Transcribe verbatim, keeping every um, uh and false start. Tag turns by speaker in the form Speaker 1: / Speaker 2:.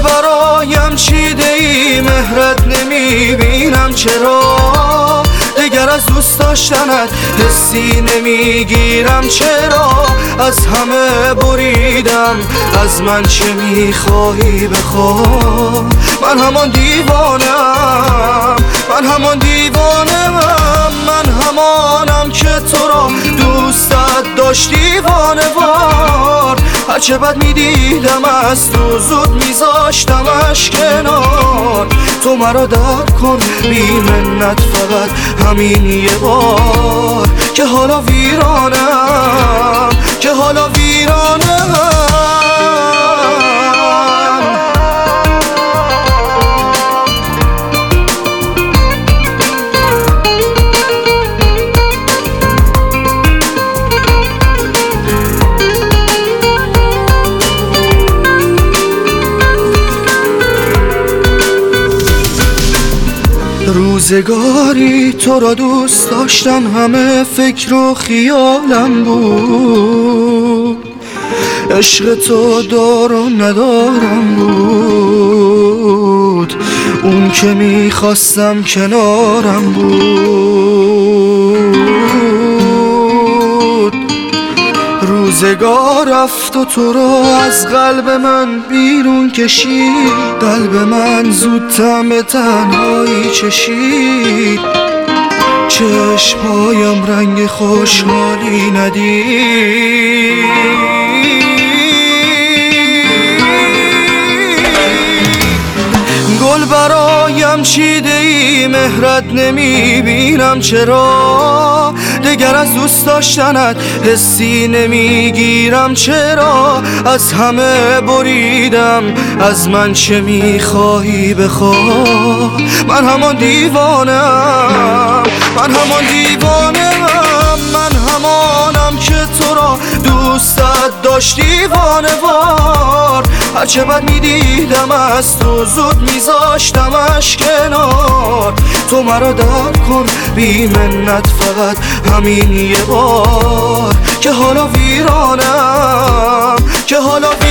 Speaker 1: برایم چیده ای مهرت نمیبینم چرا؟ دگر از دوست داشتنت حسی نمیگیرم چرا؟ از همه بریدم، از من چه میخواهی بخواه؟ من همان دیوانم، من همان دیوانم، من همانم که تو را دوستت داشت دیوانه وار. هرچه بد میدیدم از تو زود میذاشتمش کنار. تو مرا درک کن بی منت فقط همین یه بار، که حالا ویرانم، که حالا ویرانم. روزگاری تو را دوست داشتم، همه فکر و خیالم بود. عشق تو دار و ندارم بود، اون که میخواستم کنارم بود. روزگار رفت و تو را از قلب من بیرون کشید. قلب من زودتر به تنهایی چشید. چشمهایم رنگ خوشحالی ندید. گل برایم چیده ای مهرت نمیبینم چرا؟ دگر از دوست داشتنت حسی نمیگیرم چرا؟ از همه بریدم، از من چه میخواهی بخواه؟ من همان دیوانم، من همان دیوانم، من همانم که تو را دوستت داشت دیوانه وار. هرچه بد میدیدم از تو زود میذاشتمش کنار. تو مرا درک کن بی منت فقط همین یه بار، که حالا ویرانم، که حالا ویرانم.